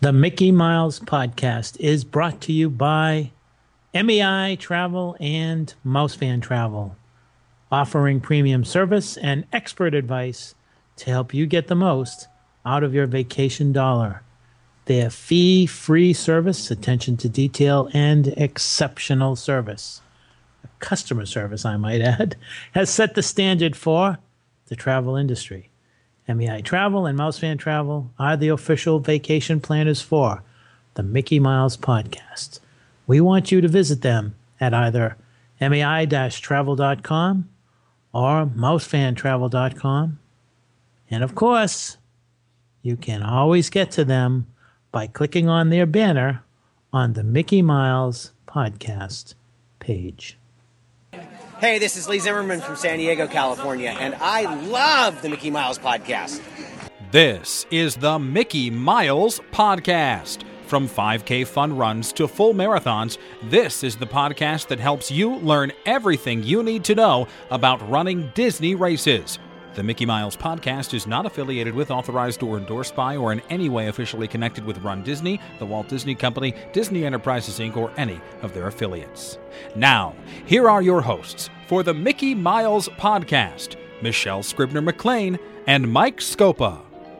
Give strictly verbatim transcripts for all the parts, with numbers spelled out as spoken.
The Mickey Miles Podcast is brought to you by M E I Travel and Mousefan Travel, offering premium service and expert advice to help you get the most out of your vacation dollar. Their fee-free service, attention to detail, and exceptional service, customer service, I might add, has set the standard for the travel industry. M E I Travel and Mousefan Travel are the official vacation planners for the Mickey Miles Podcast. We want you to visit them at either M E I travel dot com or mousefan travel dot com. And of course, you can always get to them by clicking on their banner on the Mickey Miles Podcast page. Hey, this is Lee Zimmerman from San Diego, California, and I love the Mickey Miles Podcast. This is the Mickey Miles Podcast. From five K fun runs to full marathons, this is the podcast that helps you learn everything you need to know about running Disney races. The Mickey Miles Podcast is not affiliated with, authorized, or endorsed by, or in any way officially connected with Run Disney, the Walt Disney Company, Disney Enterprises, Incorporated, or any of their affiliates. Now, here are your hosts for the Mickey Miles Podcast, Michelle Scribner-McLean and Mike Scopa.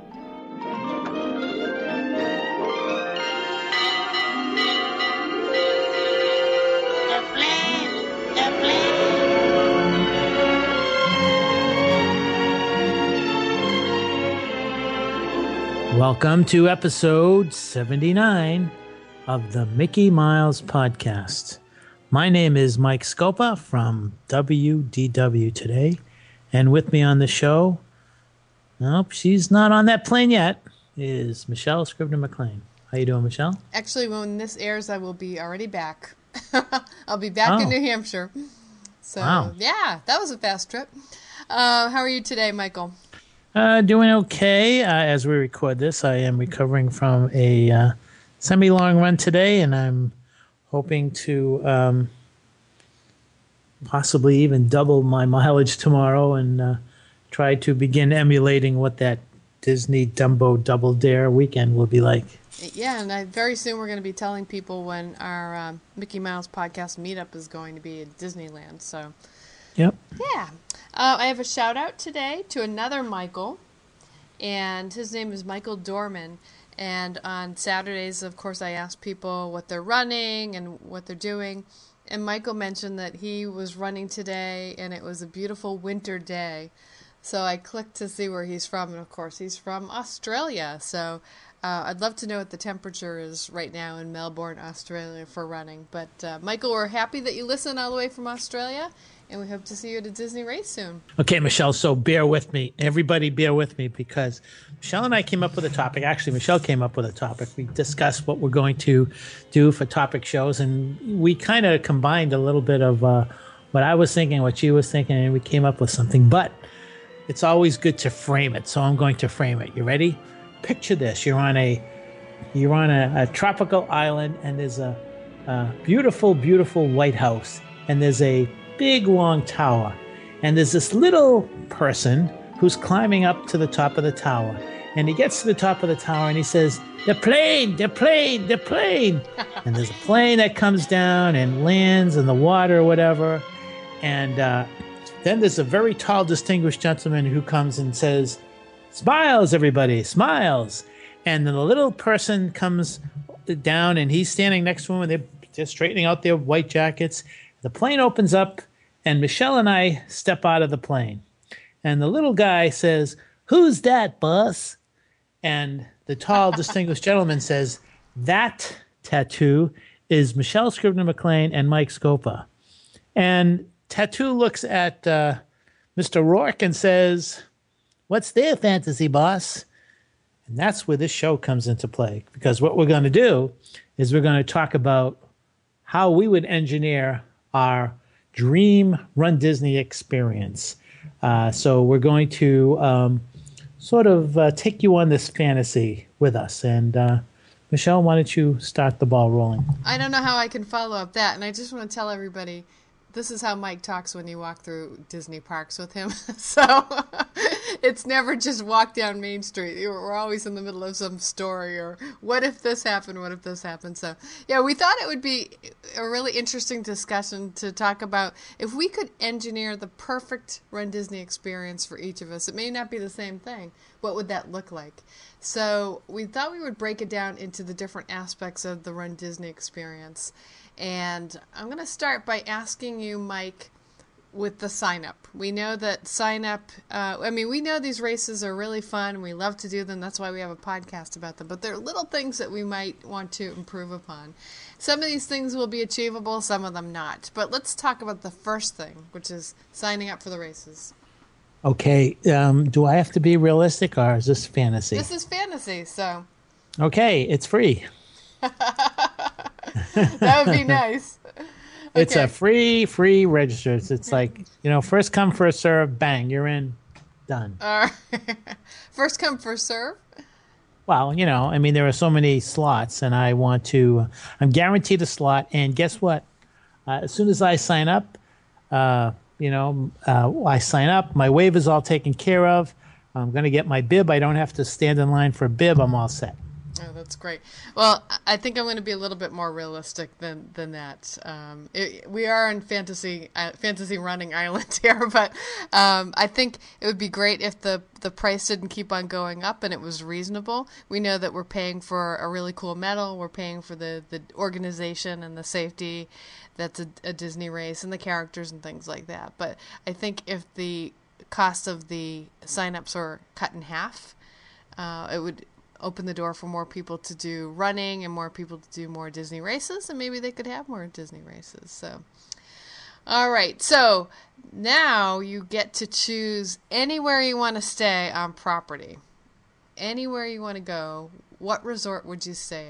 Welcome to episode seventy-nine of the Mickey Miles Podcast. My name is Mike Scopa from W D W Today, and with me on the show, nope, she's not on that plane yet, is Michelle Scribner-McLean. How you doing, Michelle? Actually, when this airs, I will be already back. I'll be back oh. in New Hampshire. So, wow. Yeah, that was a fast trip. Uh, how are you today, Michael? Uh, doing okay. Uh, as we record this, I am recovering from a uh, semi-long run today, and I'm hoping to um, possibly even double my mileage tomorrow and uh, try to begin emulating what that Disney Dumbo Double Dare weekend will be like. Yeah, and I, very soon we're going to be telling people when our um, Mickey Mouse Podcast meetup is going to be at Disneyland. So, yep. Yeah. Uh, I have a shout-out today to another Michael, and his name is Michael Dorman. And on Saturdays, of course, I ask people what they're running and what they're doing. And Michael mentioned that he was running today, and it was a beautiful winter day. So I clicked to see where he's from, and of course, he's from Australia. So uh, I'd love to know what the temperature is right now in Melbourne, Australia, for running. But uh, Michael, we're happy that you listen all the way from Australia. And we hope to see you at a Disney race soon. Okay, Michelle, so bear with me. Everybody bear with me because Michelle and I came up with a topic. Actually, Michelle came up with a topic. We discussed what we're going to do for topic shows, and we kind of combined a little bit of uh, what I was thinking, what she was thinking, and we came up with something. But it's always good to frame it, so I'm going to frame it. You ready? Picture this. You're on a you're on a, a tropical island, and there's a, a beautiful, beautiful White House, and there's a big long tower, and there's this little person who's climbing up to the top of the tower, and he gets to the top of the tower and he says, the plane, the plane, the plane. And there's a plane that comes down and lands in the water or whatever, and uh, then there's a very tall, distinguished gentleman who comes and says, smiles, everybody, smiles. And then the little person comes down, and he's standing next to him, and they're just straightening out their white jackets. The plane opens up, and Michelle and I step out of the plane. And the little guy says, who's that, boss? And the tall, distinguished gentleman says, that tattoo is Michelle Scribner-McLean and Mike Scopa. And Tattoo looks at uh, Mister Rourke and says, what's their fantasy, boss? And that's where this show comes into play. Because what we're going to do is we're going to talk about how we would engineer our dream Run Disney experience. Uh, so we're going to um, sort of uh, take you on this fantasy with us. And uh, Michelle, why don't you start the ball rolling? I don't know how I can follow up that. And I just want to tell everybody, this is how Mike talks when you walk through Disney parks with him. So it's never just walk down Main Street. We're always in the middle of some story or what if this happened, what if this happened. So, yeah, we thought it would be a really interesting discussion to talk about if we could engineer the perfect Run Disney experience for each of us. It may not be the same thing. What would that look like? So we thought we would break it down into the different aspects of the Run Disney experience. And I'm going to start by asking you, Mike, with the sign up. We know that sign up, uh, I mean, we know these races are really fun. We love to do them. That's why we have a podcast about them. But there are little things that we might want to improve upon. Some of these things will be achievable, some of them not. But let's talk about the first thing, which is signing up for the races. Okay. Um, do I have to be realistic or is this fantasy? This is fantasy, so. Okay. It's free. That would be nice. It's Okay. a free, free registers. It's like, you know, first come, first serve, bang, you're in, done. Uh, first come, first serve. Well, you know, I mean, there are so many slots, and I want to, I'm guaranteed a slot, and guess what? Uh, as soon as I sign up, uh, you know, uh, I sign up, my waiver's all taken care of. I'm going to get my bib. I don't have to stand in line for a bib. I'm all set. Oh, that's great. Well, I think I'm going to be a little bit more realistic than than that. Um, it, we are in fantasy uh, fantasy running island here, but um, I think it would be great if the the price didn't keep on going up and it was reasonable. We know that we're paying for a really cool medal. We're paying for the, the organization and the safety that's a, a Disney race and the characters and things like that. But I think if the cost of the signups were cut in half, uh, it would open the door for more people to do running and more people to do more Disney races, and maybe they could have more Disney races. So, all right. So now you get to choose anywhere you want to stay on property. Anywhere you want to go. What resort would you stay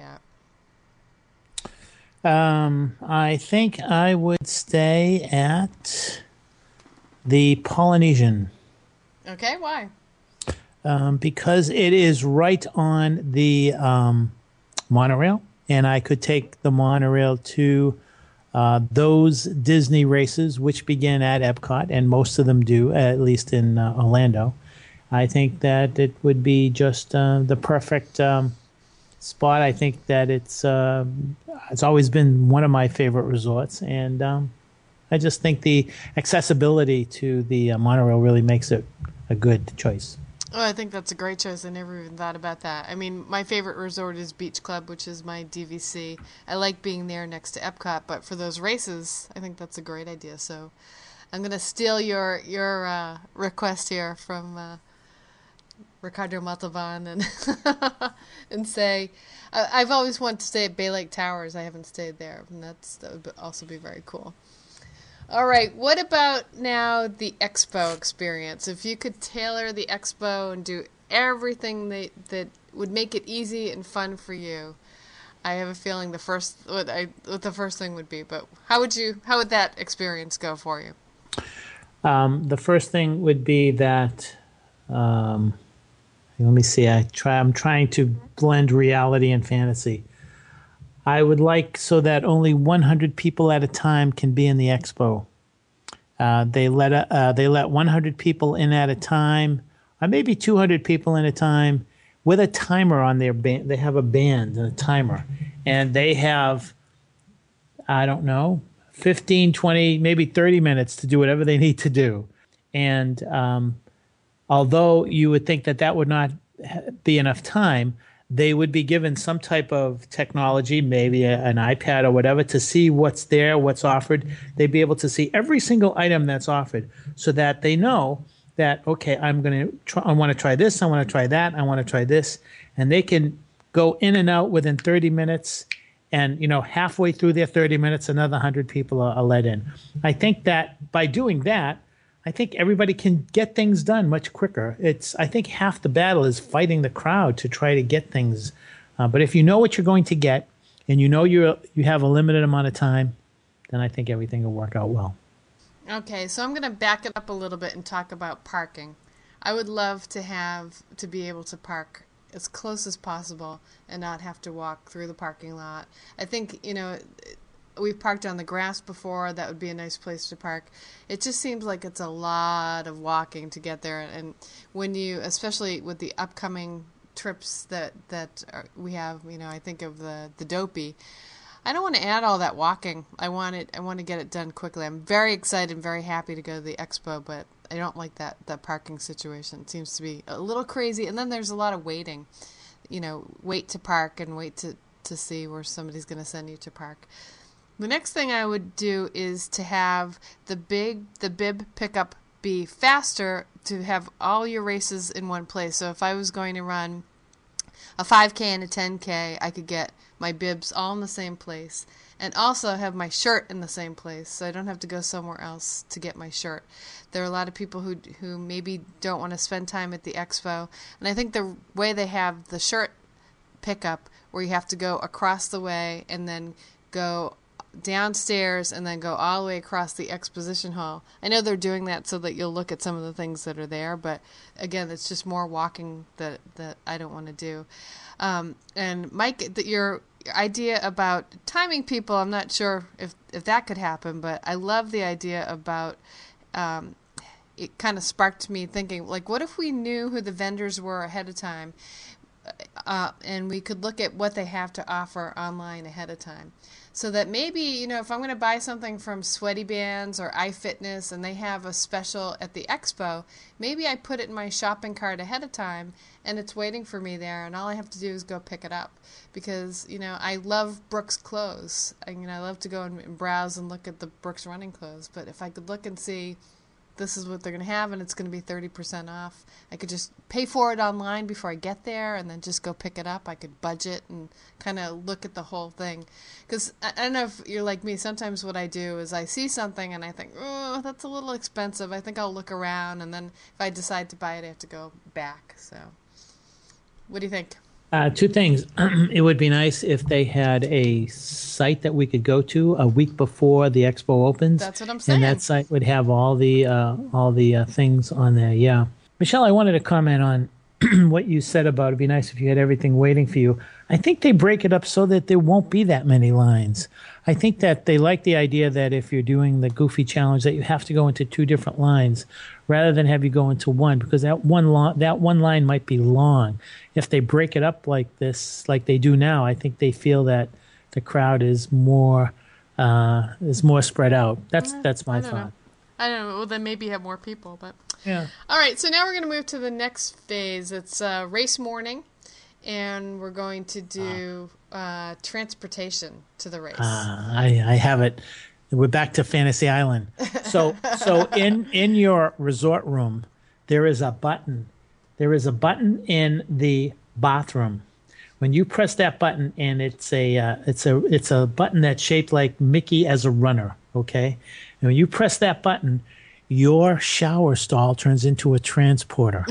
at? Um, I think I would stay at the Polynesian. Okay, why? Um, because it is right on the um, monorail, and I could take the monorail to uh, those Disney races, which begin at Epcot, and most of them do, at least in uh, Orlando. I think that it would be just uh, the perfect um, spot. I think that it's uh, it's always been one of my favorite resorts, and um, I just think the accessibility to the uh, monorail really makes it a good choice. Oh, I think that's a great choice. I never even thought about that. I mean, my favorite resort is Beach Club, which is my D V C. I like being there next to Epcot, but for those races, I think that's a great idea. So I'm going to steal your your uh, request here from uh, Ricardo Montalban and and say, I, I've always wanted to stay at Bay Lake Towers. I haven't stayed there, and that's that would also be very cool. All right, what about now the expo experience? If you could tailor the expo and do everything that that would make it easy and fun for you, I have a feeling the first what I what the first thing would be. But how would you how would that experience go for you? Um, the first thing would be that. Um, let me see. I try. I'm trying to blend reality and fantasy. I would like so that only one hundred people at a time can be in the expo. Uh, they let uh, they let one hundred people in at a time, or maybe two hundred people in a time, with a timer on their band. They have a band and a timer, and they have, I don't know, fifteen, twenty, maybe thirty minutes to do whatever they need to do. And um, although you would think that that would not be enough time, they would be given some type of technology, maybe a, an iPad or whatever, to see what's there, what's offered. They'd be able to see every single item that's offered so that they know that, okay, I'm going to try, I want to try this, I want to try that, I want to try this. And they can go in and out within thirty minutes. And, you know, halfway through their thirty minutes, another one hundred people are, are let in. I think that by doing that, I think everybody can get things done much quicker. It's I think half the battle is fighting the crowd to try to get things. Uh, but if you know what you're going to get and you know you you have a limited amount of time, then I think everything will work out well. Okay, so I'm going to back it up a little bit and talk about parking. I would love to have to be able to park as close as possible and not have to walk through the parking lot. I think, you know, we've parked on the grass before. That would be a nice place to park. It just seems like it's a lot of walking to get there. And when you, especially with the upcoming trips that, that are, we have, you know, I think of the, the Dopey. I don't want to add all that walking. I want it. I want to get it done quickly. I'm very excited and very happy to go to the expo, but I don't like that, that parking situation. It seems to be a little crazy. And then there's a lot of waiting, you know, wait to park and wait to, to see where somebody's going to send you to park. The next thing I would do is to have the big, the bib pickup be faster, to have all your races in one place. So if I was going to run a five K and a ten K, I could get my bibs all in the same place, and also have my shirt in the same place, so I don't have to go somewhere else to get my shirt. There are a lot of people who who maybe don't want to spend time at the expo, and I think the way they have the shirt pickup, where you have to go across the way and then go downstairs and then go all the way across the exposition hall. I know they're doing that so that you'll look at some of the things that are there, but again, it's just more walking that that I don't want to do. Um, and Mike, that your idea about timing people, I'm not sure if, if that could happen, but I love the idea about, um, it kind of sparked me thinking, like, what if we knew who the vendors were ahead of time, uh, and we could look at what they have to offer online ahead of time? So that maybe, you know, if I'm going to buy something from Sweaty Bands or iFitness and they have a special at the expo, maybe I put it in my shopping cart ahead of time and it's waiting for me there, and all I have to do is go pick it up. Because, you know, I love Brooks clothes. I, you know, I love to go and, and browse and look at the Brooks running clothes. But if I could look and see this is what they're going to have and it's going to be thirty percent off, I could just pay for it online before I get there and then just go pick it up. I could budget and kind of look at the whole thing. Because I, I don't know if you're like me. Sometimes what I do is I see something and I think, oh, that's a little expensive. I think I'll look around, and then if I decide to buy it, I have to go back. So what do you think? Uh, two things. It would be nice if they had a site that we could go to a week before the expo opens. That's what I'm saying. And that site would have all the uh, all the uh, things on there. Yeah, Michelle, I wanted to comment on what you said about it'd be nice if you had everything waiting for you. I think they break it up so that there won't be that many lines. I think that they like the idea that if you're doing the Goofy Challenge, that you have to go into two different lines rather than have you go into one, because that one lo- that one line might be long. If they break it up like this, like they do now, I think they feel that the crowd is more uh, is more spread out. That's Uh, that's my I don't thought. know. I don't know. Well, then maybe have more people, but Yeah. all right. So now we're going to move to the next phase. It's uh, race morning, and we're going to do uh, transportation to the race. Uh, I, I have it. We're back to Fantasy Island. So so in in your resort room, there is a button. There is a button in the bathroom. When you press that button, and it's a uh, it's a it's a button that's shaped like Mickey as a runner. Okay, and when you press that button, your shower stall turns into a transporter.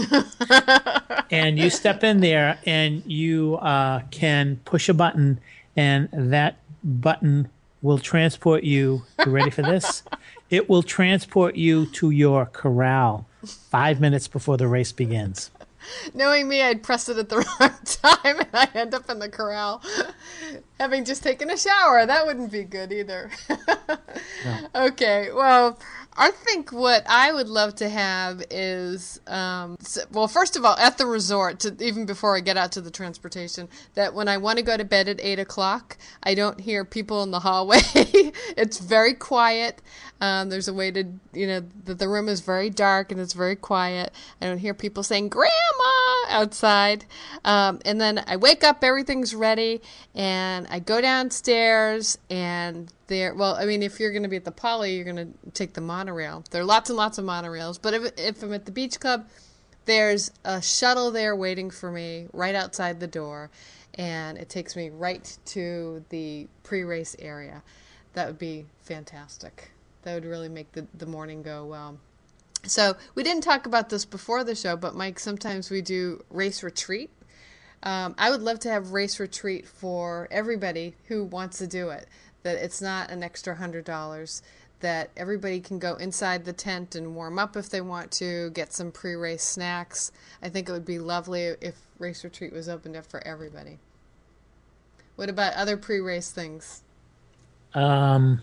And you step in there and you uh, can push a button, and that button will transport you. You ready for this? It will transport you to your corral five minutes before the race begins. Knowing me, I'd press it at the wrong time and I end up in the corral having just taken a shower. That wouldn't be good either. No. Okay, well, I think what I would love to have is, um, s- well, first of all, at the resort, to, even before I get out to the transportation, that when I want to go to bed at eight o'clock, I don't hear people in the hallway. It's very quiet. Um, there's a way to, you know, that the room is very dark and it's very quiet. I don't hear people saying, Grandma, outside. Um, and then I wake up, everything's ready, and I go downstairs, and there, well, I mean, if you're going to be at the Poly, you're going to take the monorail. There are lots and lots of monorails, but if, if I'm at the beach club, there's a shuttle there waiting for me right outside the door, and it takes me right to the pre-race area. That would be fantastic. That would really make the, the morning go well. So we didn't talk about this before the show, but Mike, sometimes we do race retreat. Um, I would love to have race retreat for everybody who wants to do it. That it's not an extra hundred dollars. That everybody can go inside the tent and warm up if they want to, get some pre-race snacks. I think it would be lovely if race retreat was opened up for everybody. What about other pre-race things? Um,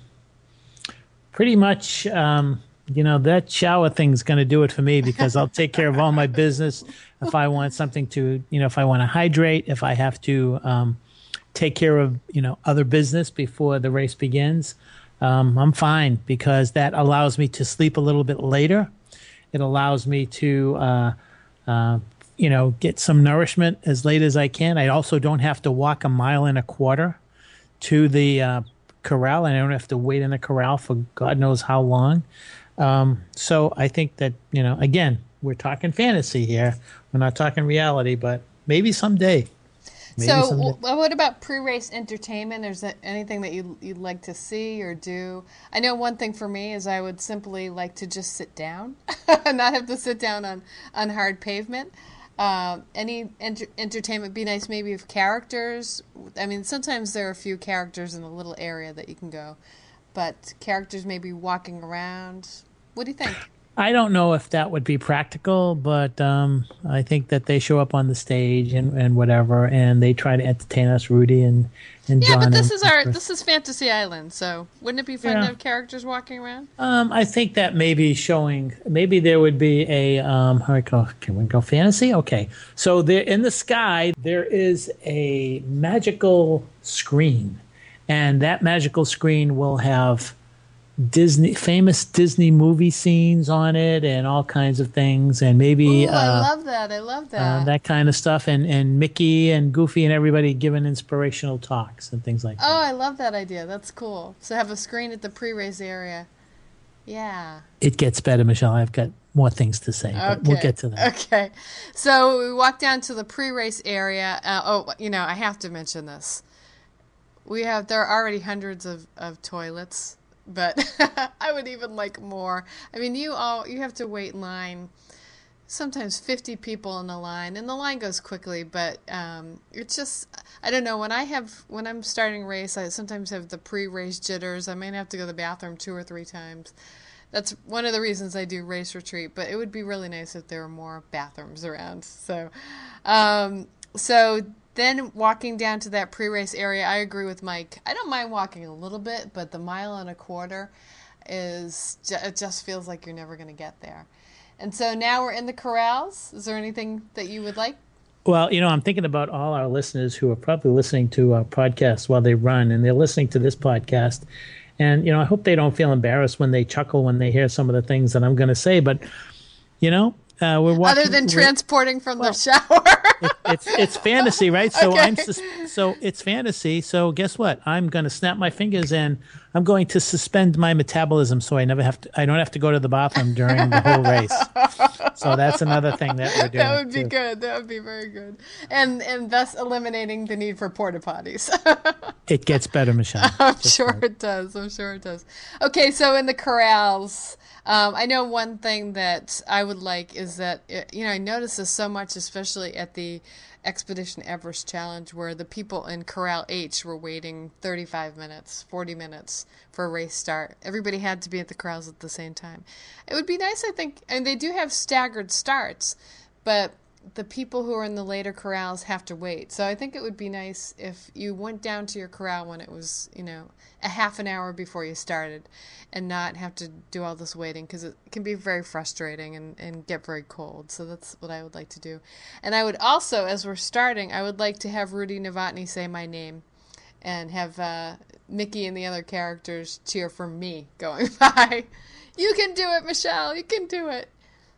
pretty much, um, you know, that shower thing's going to do it for me because I'll take care of all my business. If I want something to, you know, if I want to hydrate, if I have to um, take care of, you know, other business before the race begins, um, I'm fine because that allows me to sleep a little bit later. It allows me to, uh, uh, you know, get some nourishment as late as I can. I also don't have to walk a mile and a quarter to the uh, corral, and I don't have to wait in the corral for God knows how long. Um, so I think that, you know, again, we're talking fantasy here. We're not talking reality, but maybe someday. Maybe so someday. W- what about pre-race entertainment? Is there anything that you, you'd like to see or do? I know one thing for me is I would simply like to just sit down and not have to sit down on, on hard pavement. Um, any enter- entertainment be nice maybe of characters. I mean, sometimes there are a few characters in a little area that you can go, but characters maybe walking around. What do you think? I don't know if that would be practical, but um, I think that they show up on the stage and, and whatever, and they try to entertain us, Rudy and, and yeah, John. Yeah, but this and, is our this is Fantasy Island, so wouldn't it be fun Yeah. to have characters walking around? Um, I think that maybe showing, maybe there would be a, um, how do I go, can we go fantasy? Okay. So there in the sky, there is a magical screen, and that magical screen will have Disney, famous Disney movie scenes on it and all kinds of things, and maybe Ooh, uh, I love that. I love that. uh, that kind of stuff, and, and Mickey and Goofy and everybody giving inspirational talks and things like Oh, that. I love that idea. That's cool. So have a screen at the pre-race area. Yeah. It gets better, Michelle. I've got more things to say, but Okay. we'll get to that. Okay. So we walk down to the pre-race area. Uh, oh, you know, I have to mention this. We have, there are already hundreds of, of toilets, but I would even like more. I mean, you all, you have to wait in line, sometimes fifty people in the line, and the line goes quickly, but um, it's just, I don't know, when I have, when I'm starting a race, I sometimes have the pre-race jitters. I may have to go to the bathroom two or three times. That's one of the reasons I do race retreat, but it would be really nice if there were more bathrooms around. So, um, so then walking down to that pre-race area, I agree with Mike. I don't mind walking a little bit, but the mile and a quarter is, it just feels like you're never going to get there. And so now we're in the corrals. Is there anything that you would like? Well, you know, I'm thinking about all our listeners who are probably listening to our podcast while they run, and they're listening to this podcast. And, you know, I hope they don't feel embarrassed when they chuckle when they hear some of the things that I'm going to say. But, you know, uh, we're watching. Other than transporting from well, the shower. it, it's it's fantasy, right? So Okay. I'm sus- so it's fantasy. So guess what? I'm going to snap my fingers and I'm going to suspend my metabolism, so I never have to. I don't have to go to the bathroom during the whole race. So that's another thing that we're doing. That would be too. good. That would be very good. And and thus eliminating the need for porta potties. It gets better, Michelle. I'm sure it does. I'm sure it does. Okay, so in the corrals, um, I know one thing that I would like is that, you know, I notice this so much, especially at the Expedition Everest Challenge, where the people in Corral H were waiting thirty-five minutes, forty minutes for a race start. Everybody had to be at the corrals at the same time. It would be nice, I think, and they do have staggered starts, but the people who are in the later corrals have to wait. So I think it would be nice if you went down to your corral when it was, you know, a half an hour before you started and not have to do all this waiting, because it can be very frustrating and, and get very cold. So that's what I would like to do. And I would also, as we're starting, I would like to have Rudy Novotny say my name and have uh, Mickey and the other characters cheer for me going by. You can do it, Michelle. You can do it.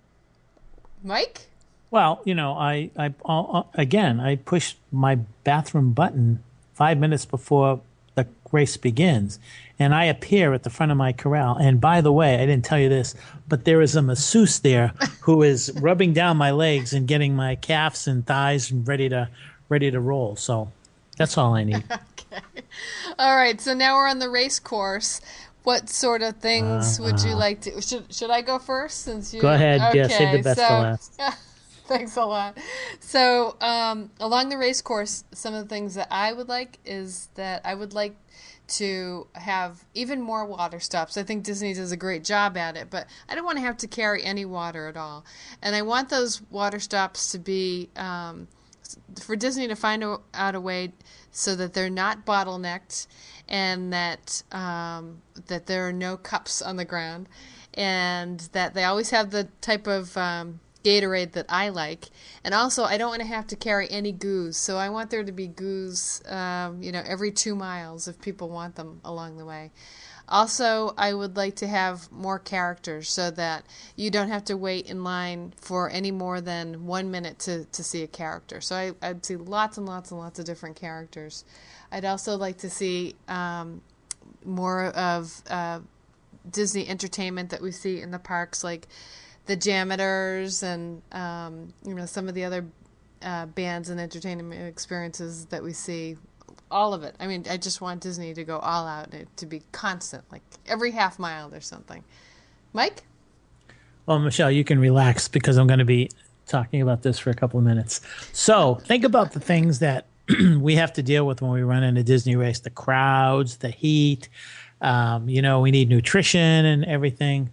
Mike? Well, you know, I, I I'll, again, I push my bathroom button five minutes before the race begins, and I appear at the front of my corral. And by the way, I didn't tell you this, but there is a masseuse there who is rubbing down my legs and getting my calves and thighs ready to ready to roll. So that's all I need. Okay. All right. So now we're on the race course. What sort of things would you like to? Should Should I go first? Since you Go ahead. Okay, Yeah, save the best so, for last. Thanks a lot. So um, along the race course, some of the things that I would like is that I would like to have even more water stops. I think Disney does a great job at it, but I don't want to have to carry any water at all. And I want those water stops to be um, for Disney to find a, out a way so that they're not bottlenecked, and that um, that there are no cups on the ground, and that they always have the type of um, Gatorade that I like. And also, I don't want to have to carry any goos, so I want there to be goos, um, you know, every two miles if people want them along the way. Also, I would like to have more characters so that you don't have to wait in line for any more than one minute to, to see a character. So I, I'd see lots and lots and lots of different characters. I'd also like to see um, more of uh, Disney entertainment that we see in the parks, like the Jammers and um, you know, some of the other uh, bands and entertainment experiences that we see. All of it. I mean, I just want Disney to go all out, and to be constant, like every half mile there's something. Mike? Well, Michelle, you can relax because I'm going to be talking about this for a couple of minutes. So think about the things that we have to deal with when we run in a Disney race: the crowds, the heat. Um, you know, we need nutrition and everything.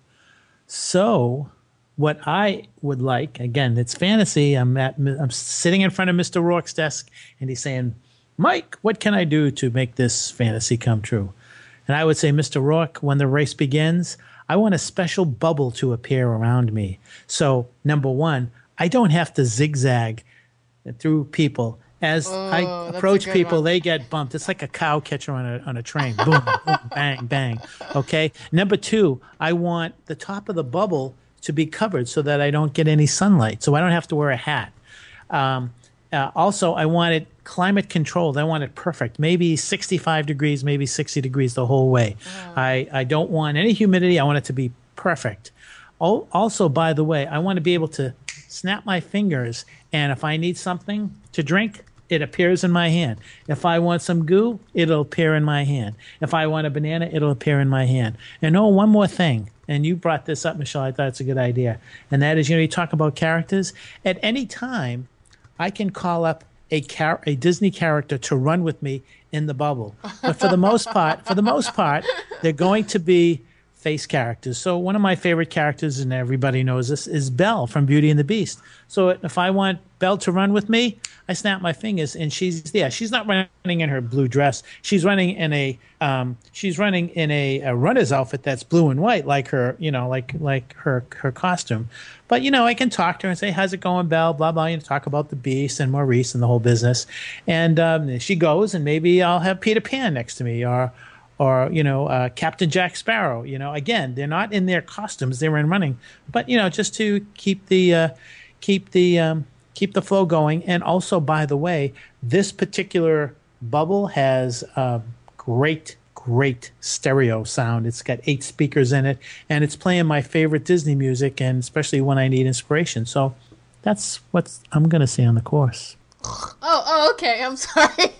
So what I would like, again, it's fantasy. I'm at, I'm sitting in front of Mister Rourke's desk, and he's saying, "Mike, what can I do to make this fantasy come true?" And I would say, "Mister Rourke, when the race begins, I want a special bubble to appear around me. So, number one, I don't have to zigzag through people. As Oh, I that's a approach good people, one. they get bumped. It's like a cow catcher on a, on a train. Boom, boom, bang, bang. Okay? Number two, I want the top of the bubble to be covered so that I don't get any sunlight, so I don't have to wear a hat. Um, uh, also, I want it climate controlled. I want it perfect. Maybe sixty-five degrees, maybe sixty degrees the whole way. I, I don't want any humidity. I want it to be perfect. Al- Also, by the way, I want to be able to snap my fingers, and if I need something to drink, it appears in my hand. If I want some goo, it'll appear in my hand. If I want a banana, it'll appear in my hand. And oh, one more thing, and you brought this up, Michelle. I thought it's a good idea, and that is, you know, you talk about characters. At any time, I can call up a char- a Disney character to run with me in the bubble. But for the most part, for the most part, they're going to be face characters. So one of my favorite characters, and everybody knows this, is Belle from Beauty and the Beast. So if I want Belle to run with me, I snap my fingers and she's there. She's not running in her blue dress. She's running in a um, she's running in a, a runner's outfit that's blue and white, like her, you know, like like her her costume. But you know, I can talk to her and say, "How's it going, Belle?" Blah blah. You know, talk about the Beast and Maurice and the whole business. And um, she goes, and maybe I'll have Peter Pan next to me, or or you know, uh, Captain Jack Sparrow. You know, again, they're not in their costumes; they were in running, but you know, just to keep the uh, keep the um, keep the flow going. And also, by the way, this particular bubble has uh, great, great stereo sound. It's got eight speakers in it, and it's playing my favorite Disney music, and especially when I need inspiration. So that's what I'm going to say on the course. Oh, oh, okay. I'm sorry.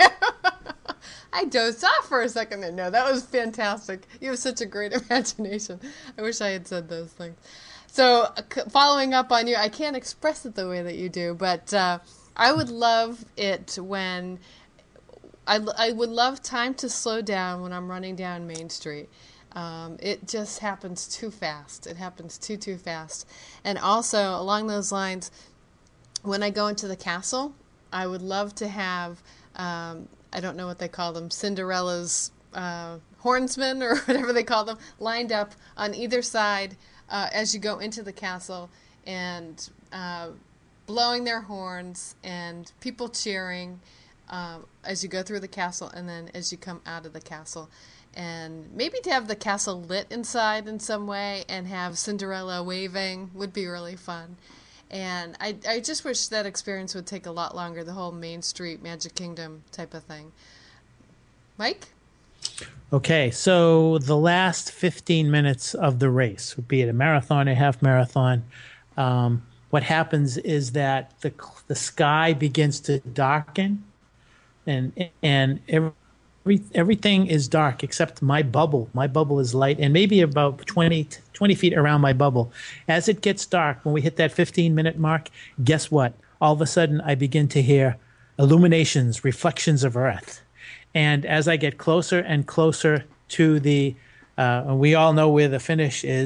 I dozed off for a second there. No, that was fantastic. You have such a great imagination. I wish I had said those things. So, uh, c- following up on you, I can't express it the way that you do, but uh, I would love it when I, I would love time to slow down when I'm running down Main Street. Um, it just happens too fast. It happens too, too fast. And also, along those lines, when I go into the castle, I would love to have, um, I don't know what they call them, Cinderella's uh, hornsmen or whatever they call them, lined up on either side uh, as you go into the castle, and uh, blowing their horns and people cheering uh, as you go through the castle and then as you come out of the castle. And maybe to have the castle lit inside in some way and have Cinderella waving would be really fun. And I, I just wish that experience would take a lot longer, the whole Main Street Magic Kingdom type of thing. Mike? Okay, so the last fifteen minutes of the race, be it a marathon or half marathon, um, what happens is that the the sky begins to darken, and and every, everything is dark except my bubble. My bubble is light, and maybe about twenty, twenty feet around my bubble. As it gets dark, when we hit that fifteen minute mark, guess what? All of a sudden, I begin to hear illuminations, reflections of Earth. And as I get closer and closer to the, uh, and we all know where the finish is,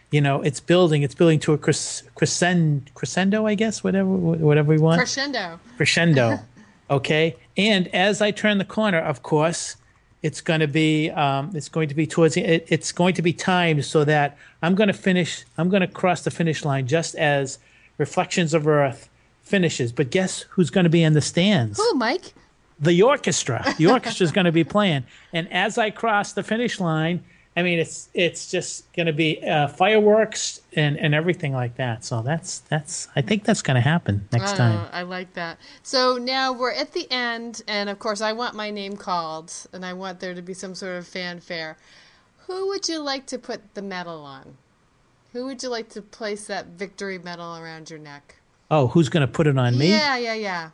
you know, it's building, it's building to a cres- crescend, crescendo, I guess, whatever, whatever we want. Crescendo. Crescendo. Okay. And as I turn the corner, of course, it's going to be, um, it's going to be towards the, it, it's going to be timed so that I'm going to finish, I'm going to cross the finish line just as Reflections of Earth finishes. But guess who's going to be in the stands? Who, Mike? The orchestra. The orchestra is going to be playing. And as I cross the finish line, I mean, it's it's just going to be uh, fireworks and, and everything like that. So that's that's I think that's going to happen next Oh, time. I like that. So now we're at the end, and of course, I want my name called, and I want there to be some sort of fanfare. Who would you like to put the medal on? Who would you like to place that victory medal around your neck? Oh, who's going to put it on me? Yeah, yeah, yeah.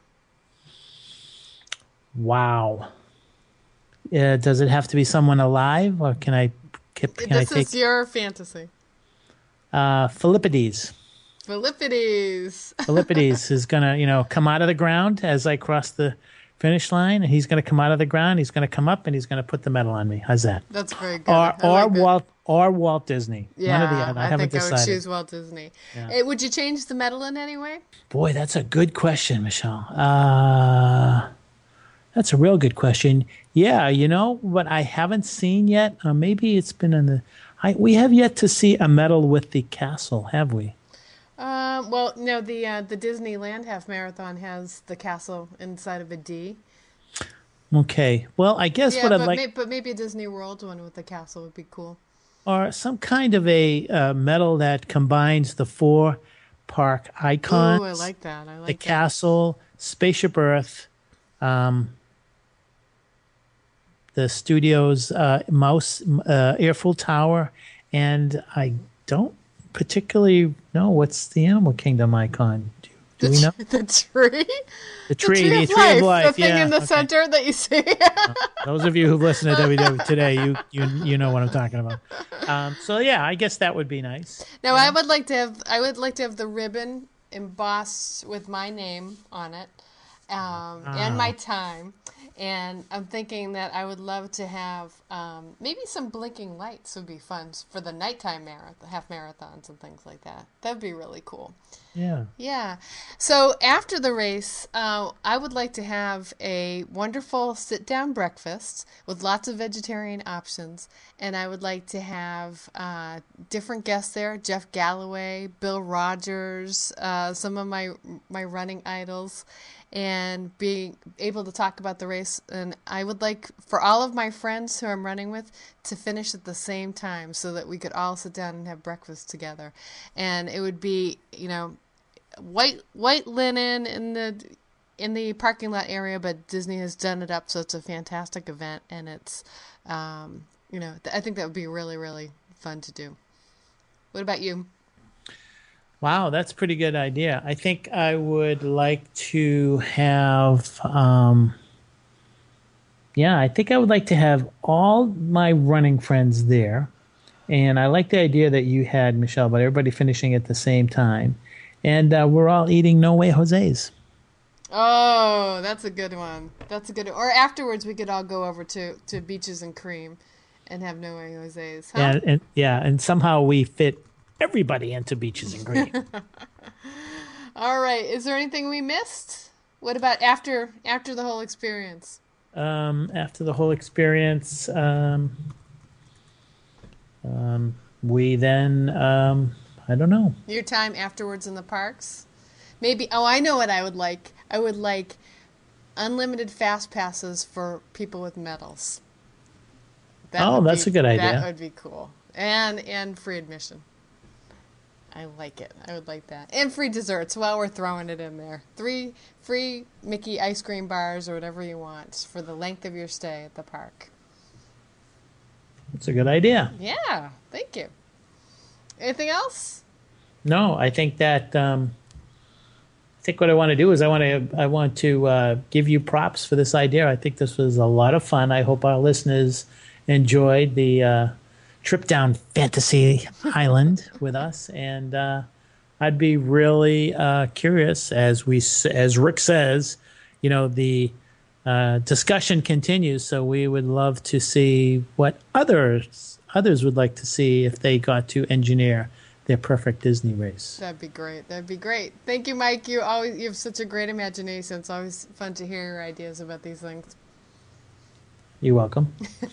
Wow. Uh, does it have to be someone alive, or can I? Can, can This I take is your fantasy. uh, Philippides? Philippides. Philippides is going to, you know, come out of the ground as I cross the finish line, and he's going to come out of the ground. He's going to come up, and he's going to put the medal on me. How's that? That's very good. Or I or like that. Walt or Walt Disney. Yeah, One or the other. I, I haven't think I would decided. choose Walt Disney. Eh, would you change the medal in any way? Boy, that's a good question, Michelle. Uh, that's a real good question. Yeah, you know what I haven't seen yet? Uh, maybe it's been in the. I, we have yet to see a medal with the castle, have we? Um, well, no, the uh, the Disneyland Half Marathon has the castle inside of a D. Okay. Well, I guess Yeah, what I'd but, like, may, but maybe a Disney World one with the castle would be cool. or some kind of a uh, medal that combines the four park icons. Ooh, I like that. I like the that. castle, Spaceship Earth, um, the studio's uh, mouse, uh, Airful Tower, and I don't particularly know what's the Animal Kingdom icon. Do, do we know? The tree? The tree, the the tree of life. The thing yeah, in the okay. center that you see. Those of you who've listened to W W today, you you you know what I'm talking about. Um, so yeah, I guess that would be nice. No, I would like to have. I would like to have the ribbon embossed with my name on it, um, and my time. And I'm thinking that I would love to have um, maybe some blinking lights would be fun for the nighttime marathon, half marathons and things like that. That'd be really cool. Yeah. Yeah. So after the race, uh, I would like to have a wonderful sit-down breakfast with lots of vegetarian options, and I would like to have uh, different guests there: Jeff Galloway, Bill Rogers, uh, some of my my running idols, and being able to talk about the race. And I would like for all of my friends who I'm running with to finish at the same time, so that we could all sit down and have breakfast together. And it would be, you know, white white linen in the in the parking lot area, but Disney has done it up so it's a fantastic event, and it's um, you know, I think that would be really really fun to do. What about you? Wow, that's a pretty good idea. I think I would like to have, um, yeah, I think I would like to have all my running friends there. And I like the idea that you had, Michelle, about everybody finishing at the same time. And uh, we're all eating No Way Jose's. Oh, that's a good one. That's a good one. Or afterwards, we could all go over to, to Beaches and Cream and have No Way Jose's. Huh? And, and yeah, and somehow we fit everybody into Beaches and Cream. All right. Is there anything we missed? What about after after the whole experience? Um, after the whole experience, um, um, we then, um, I don't know. Your time afterwards in the parks? Maybe, oh, I know what I would like. I would like unlimited fast passes for people with medals. That Oh, would that's be- a good idea. That would be cool. And and free admission. I like it. I would like that. And free desserts while we're throwing it in there. Three free Mickey ice cream bars or whatever you want for the length of your stay at the park. It's a good idea. Yeah, thank you. Anything else? No, I think that um, I think what I want to do is I want to I want to uh, give you props for this idea. I think this was a lot of fun. I hope our listeners enjoyed the uh, trip down Fantasy Island with us, and uh, I'd be really uh, curious as we as Rick says, you know, the uh, discussion continues. So we would love to see what others others would like to see if they got to engineer their perfect Disney race. That'd be great. That'd be great. Thank you, Mike. You always you have such a great imagination. It's always fun to hear your ideas about these things. You're welcome.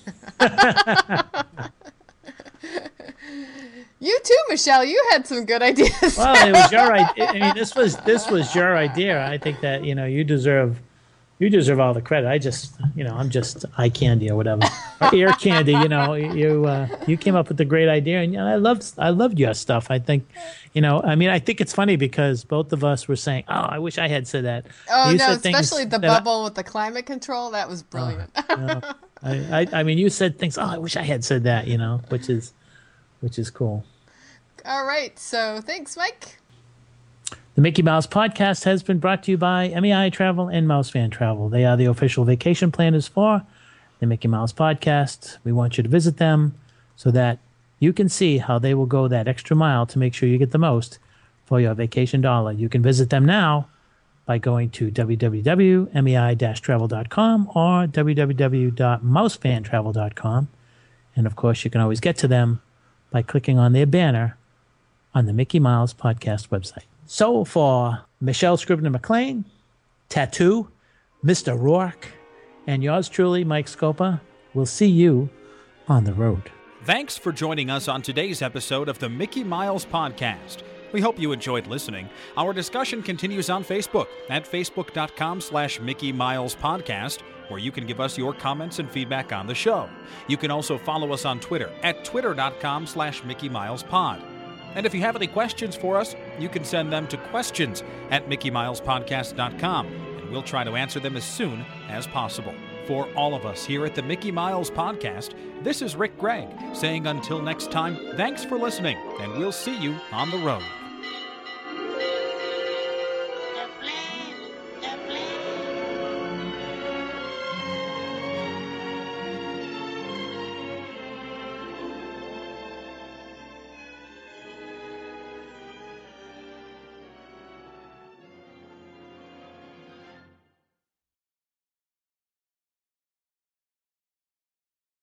You too, Michelle. You had some good ideas. Well, it was your idea. I mean, this was this was your idea. I think that you know you deserve you deserve all the credit. I just you know I'm just eye candy or whatever, or ear candy. You know, you uh, you came up with a great idea, and I loved I loved your stuff. I think, you know, I mean, I think it's funny because both of us were saying, "Oh, I wish I had said that." Oh you no, especially the bubble I, with the climate control. That was brilliant. Uh, you know, I, I I mean, you said things. Oh, I wish I had said that. You know, which is which is cool. All right. So thanks, Mike. The Mickey Mouse Podcast has been brought to you by M E I Travel and Mouse Fan Travel. They are the official vacation planners for the Mickey Mouse Podcast. We want you to visit them so that you can see how they will go that extra mile to make sure you get the most for your vacation dollar. You can visit them now by going to w w w dot m e i dash travel dot com or w w w dot mouse fan travel dot com. And, of course, you can always get to them by clicking on their banner on the Mickey Mouse Podcast website. So for Michelle Scribner-McLean, Tattoo, Mister Rourke, and yours truly, Mike Scopa, we'll see you on the road. Thanks for joining us on today's episode of the Mickey Miles Podcast. We hope you enjoyed listening. Our discussion continues on Facebook at facebook.com slash Mickey Miles Podcast, where you can give us your comments and feedback on the show. You can also follow us on Twitter at twitter.com slash Mickey Miles Pod. And if you have any questions for us, you can send them to questions at mickey miles podcast dot com, and we'll try to answer them as soon as possible. For all of us here at the Mickey Miles Podcast, this is Rick Gregg saying until next time, thanks for listening, and we'll see you on the road.